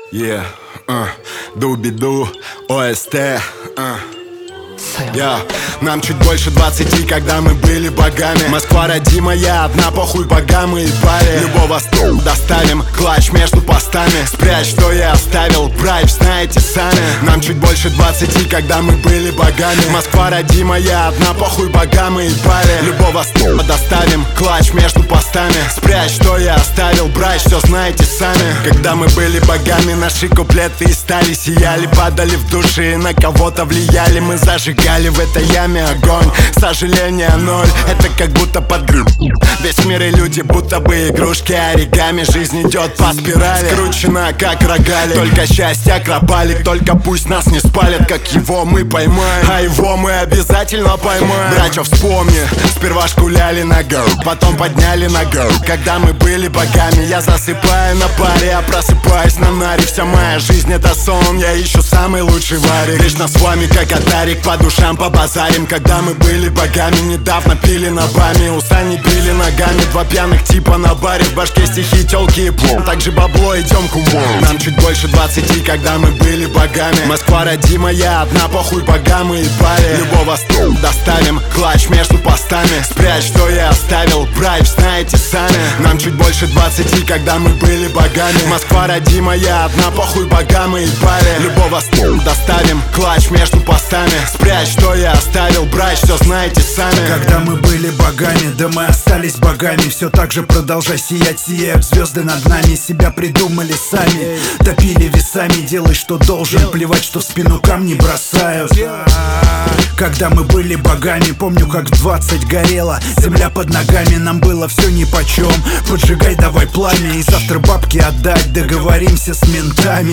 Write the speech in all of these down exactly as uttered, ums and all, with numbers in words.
Yeah, uh, дуби-ду, ОСТ, uh. Yeah. Нам чуть больше двадцати, когда мы были богами. Москва родимая, одна, похуй богам и паре. Любого стол доставим, клатч между постами. Спрячь, что я оставил, прайв, знаете сами. Нам чуть больше двадцати, когда мы были богами. Москва родимая, одна, похуй богам и паре. Любого стола доставим, клатч между постами. Спрячь, что я оставил, брать, все знаете сами. Когда мы были богами, наши куплеты и стали сияли, падали в души, на кого-то влияли. Мы зажигали в этой яме огонь. Сожаление ноль, это как будто подгреб. Весь мир и люди будто бы игрушки оригами. Жизнь идет по спирали, скручена как рогалик. Только счастье акробалик, только пусть нас не спалят, как его мы поймаем, а его мы обязательно поймаем. Братья, вспомни, сперва шкуляли на гол, потом подняли на гол. Когда мы были богами, я засыпаю на паре, а просыпаюсь на наре. Вся моя жизнь это сон, я ищу самый лучший варик. Лично с вами как атарик, по душам побазарим. Когда мы были богами, недавно пили на баме. Уста не били ногами, два пьяных типа на баре. В башке стихи, тёлки и плом, также бабло, идем к уму. Нам чуть больше двадцати, когда мы были богами. Москва родимая, одна, похуй богам и паре. Любого стол доставим, клатч между постами. Спрячь, что я оставил, прайв, знаете сами. Нам чуть больше двадцати, когда мы были богами. Москва родимая, одна, похуй богам и паре. Любого стол доставим, клатч между постами. Спрячь, что я оставил, брать, все знаете сами. Когда мы были богами, да мы остались богами. Все так же продолжай сиять, сияют звезды над нами. Себя придумали сами, топили весами. Делай, что должен, плевать, что в спину камни бросают. Когда мы были богами, помню, как в двадцать горело. Земля под ногами, нам было все нипочем. Поджигай давай пламя и завтра бабки отдать. Договоримся с ментами.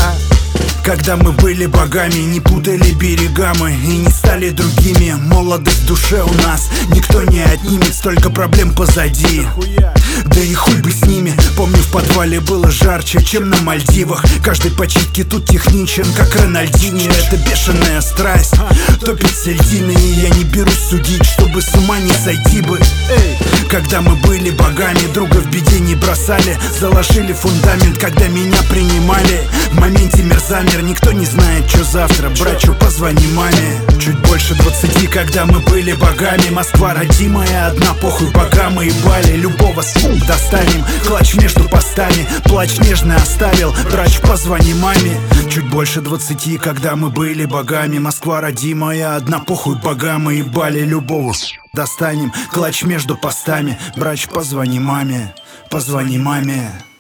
Когда мы были богами, не путали берега мы и не стали другими. Молодость в душе у нас никто не отнимет, столько проблем позади. Да и хуй бы с ними. Помню, в подвале было жарче, чем на Мальдивах. Каждый по читке тут техничен, как Рональдини. Это бешеная страсть, топит сельдины. И я не берусь судить, чтобы с ума не сойти бы. Когда мы были богами, друга в беде не бросали. Заложили фундамент, когда меня принимали. В моменте мерзамер, никто не знает, что завтра. Братью, позвони маме. Чуть больше двадцати, когда мы были богами. Москва родимая, одна, похуй богам и бали. Любого суп достанем, клатч между постами. Плач нежно оставил, брач, позвони маме. Чуть больше двадцати, когда мы были богами. Москва родимая, одна, похуй богам и бали. Любого достанем, клатч между постами. Брач, позвони маме, позвони маме.